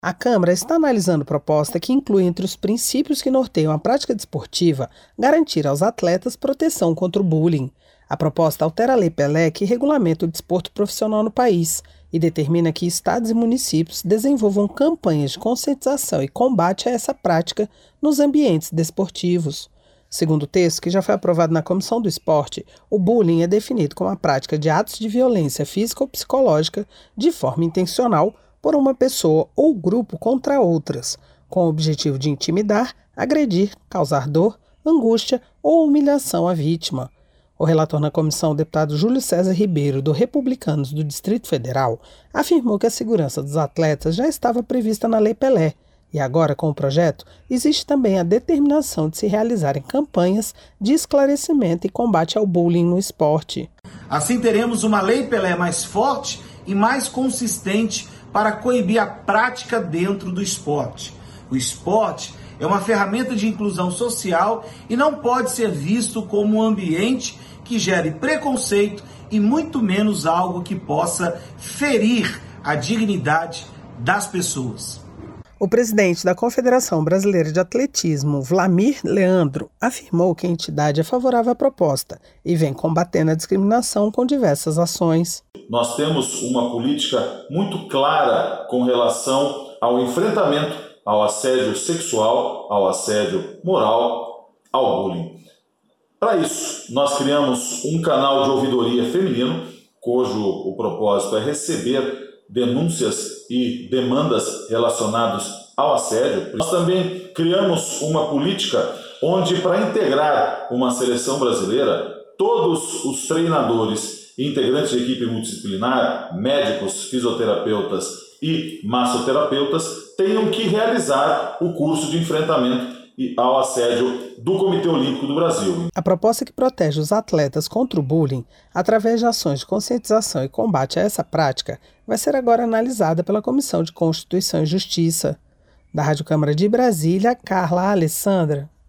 A Câmara está analisando proposta que inclui entre os princípios que norteiam a prática desportiva garantir aos atletas proteção contra o bullying. A proposta altera a Lei Pelé, que regulamenta o desporto profissional no país e determina que estados e municípios desenvolvam campanhas de conscientização e combate a essa prática nos ambientes desportivos. Segundo o texto, que já foi aprovado na Comissão do Esporte, o bullying é definido como a prática de atos de violência física ou psicológica de forma intencional por uma pessoa ou grupo contra outras, com o objetivo de intimidar, agredir, causar dor, angústia ou humilhação à vítima. O relator na comissão, o deputado Júlio César Ribeiro, do Republicanos do Distrito Federal, afirmou que a segurança dos atletas já estava prevista na Lei Pelé, e agora, com o projeto, existe também a determinação de se realizarem campanhas de esclarecimento e combate ao bullying no esporte. Assim teremos uma Lei Pelé mais forte e mais consistente para coibir a prática dentro do esporte. O esporte é uma ferramenta de inclusão social e não pode ser visto como um ambiente que gere preconceito e muito menos algo que possa ferir a dignidade das pessoas. O presidente da Confederação Brasileira de Atletismo, Vlamir Leandro, afirmou que a entidade é favorável à proposta e vem combatendo a discriminação com diversas ações. Nós temos uma política muito clara com relação ao enfrentamento ao assédio sexual, ao assédio moral, ao bullying. Para isso, nós criamos um canal de ouvidoria feminino, cujo o propósito é receber denúncias e demandas relacionadas ao assédio. Nós também criamos uma política onde, para integrar uma seleção brasileira, todos os treinadores e integrantes de equipe multidisciplinar, médicos, fisioterapeutas e massoterapeutas, tenham que realizar o curso de enfrentamento ao assédio do Comitê Olímpico do Brasil. A proposta que protege os atletas contra o bullying, através de ações de conscientização e combate a essa prática, vai ser agora analisada pela Comissão de Constituição e Justiça. Da Rádio Câmara de Brasília, Carla Alessandra.